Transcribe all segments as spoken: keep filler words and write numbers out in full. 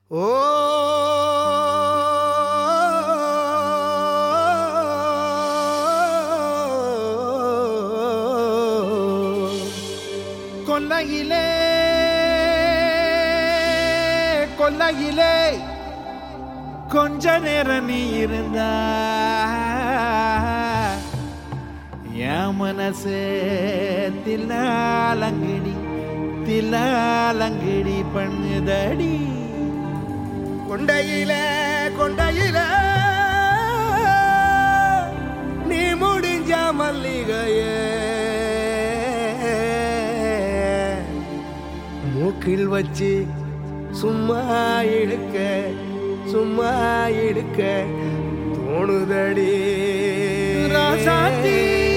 ஓ கொல்லையிலே கொல்லையிலே கொஞ்ச நேரம் நீ இருந்தா என் மனசே தில்லாலங்கடி தில்லாலங்கடி பண்ணுதடி கொண்டையில கொண்டையில நீ முடிஞ்ச மல்லிகையே மூக்கில் வச்சு சும்மா இழுக்க சும்மா இழுக்க தோணுதடி ராசாத்தி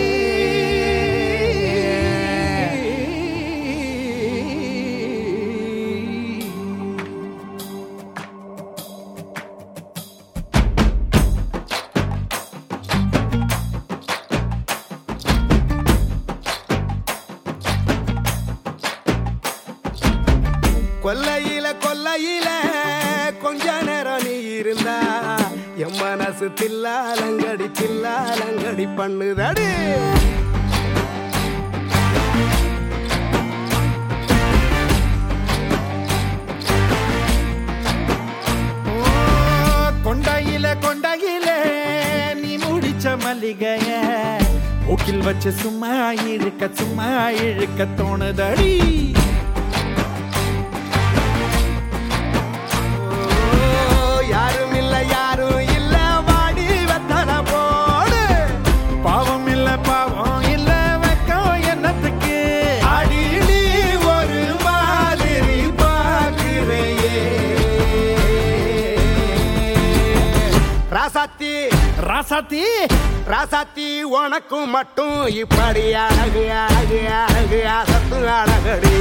கொல்லையில கொல்லையில கொஞ்ச நேரம் நீ இருந்தா என் மனசு தில்லாலங்கடி தில்லாலங்கடி பண்ணுதடி கொண்டையில கொண்டையில நீ முடிச்ச மல்லிகைய மூக்கில் வச்சு சும்மா இழுக்க சும்மா இழுக்க தோணுதடி ராசாத்தி ராசாத்தி ராசாத்தி உனக்கும் மட்டும் இப்படி அழகு அழகு அழகு அசத்து அழகடி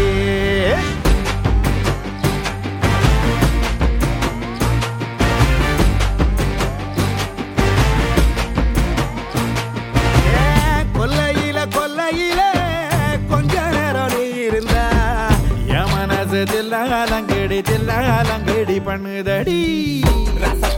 கொல்லையில கொல்லையில கொஞ்ச நேரம் நீ இருந்த என் மனசு தில்லாலங்கடி தில்லாலங்கடி பண்ணுதடி ராசாத்தி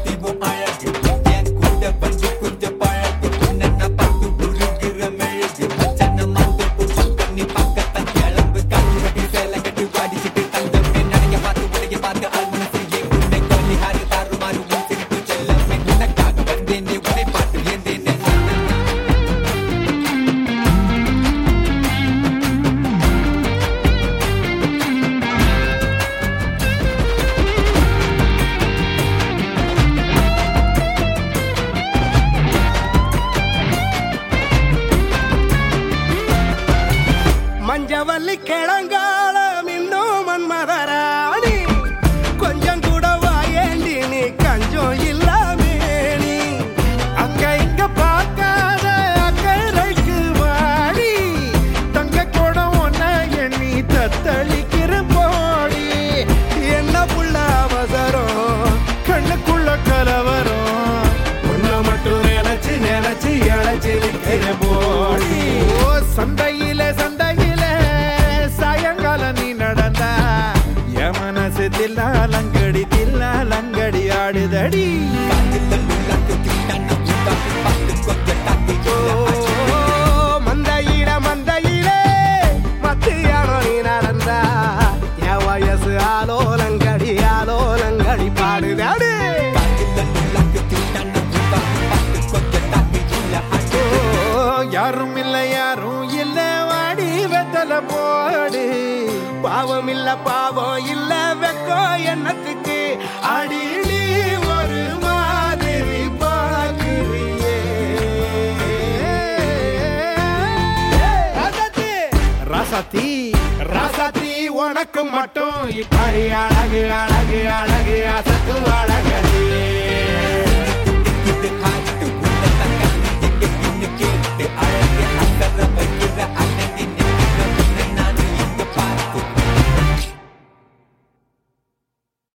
மஞ்சவல்லி கிழங்காலம் இன்னும் மன்மதராணி கொஞ்சம் கூட வாயேண்டி நீ கஞ்சம் இல்லாமேனி அங்க இங்க பார்க்காத அக்கறைக்கு வாடி தங்க கூட ஒன்ன எண்ணி தத்தளிக்கிற போடி என்ன புள்ள அவசரம் கண்ணுக்குள்ள கலவரம் உன்ன மட்டும் நினைச்சு நினைச்சு இழைச்சு நிற்கிற போடி ஓ சந்தையில சந்தையில நீ நடந்தா என் மனசு தில்லாலங்கடி தில்லாலங்கடி ஆடுதடி மந்தையிட மந்தையிலே மத்தியானோ நீ நடந்தா என் வயசு ஆலோலங்கடி ஆலோலங்கடி பாடுதடி யாரும் இல்லை யாரும் இல்ல வாடி வெத்தல போடு பாவம் இல்ல பாவம் இல்ல வெக்கோ என்னத்துக்கு அடி நீ ஒரு மாதிரி பாக்குறியே ராசாத்தி ராசாத்தி உனக்கு மட்டும் இப்படி அழகு அழகு அழகு அசத்து அழகடி